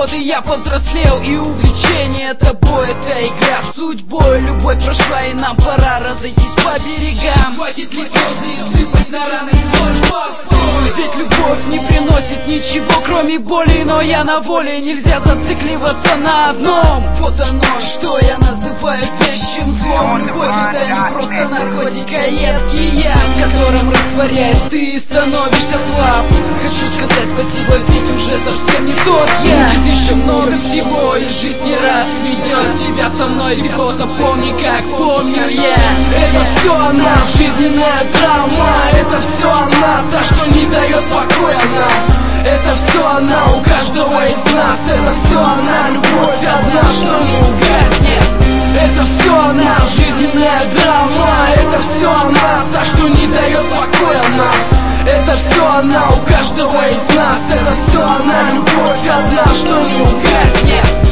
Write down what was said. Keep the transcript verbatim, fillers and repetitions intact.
годы я повзрослел, и увлечение тобой — это игра судьбой. Любовь прошла, и нам пора разойтись по берегам. Хватит ли слезы и сыпать на раны соль? Постой! Ведь любовь не приносит ничего, кроме боли. Но я на воле, нельзя зацикливаться на одном. Вот оно, что я называю вещим злом. Любовь — это не просто наркотик, а едкий яд, в котором, растворяясь, ты становишься слаб. Хочу сказать спасибо, ведь уже совсем не тот я. Будет еще много всего, и жизнь не раз ведет тебя со мной. Ты просто помни, как помню я. Это все она, жизненная драма. Это все она, та, что не дает покоя нам. Это все она у каждого из нас. Это все она, любовь одна, что не угаснет. Это все она, жизненная драма. Это все она, та, что не дает покоя нам. Это все она у каждого из нас. Это все она, любовь одна, что не угаснет.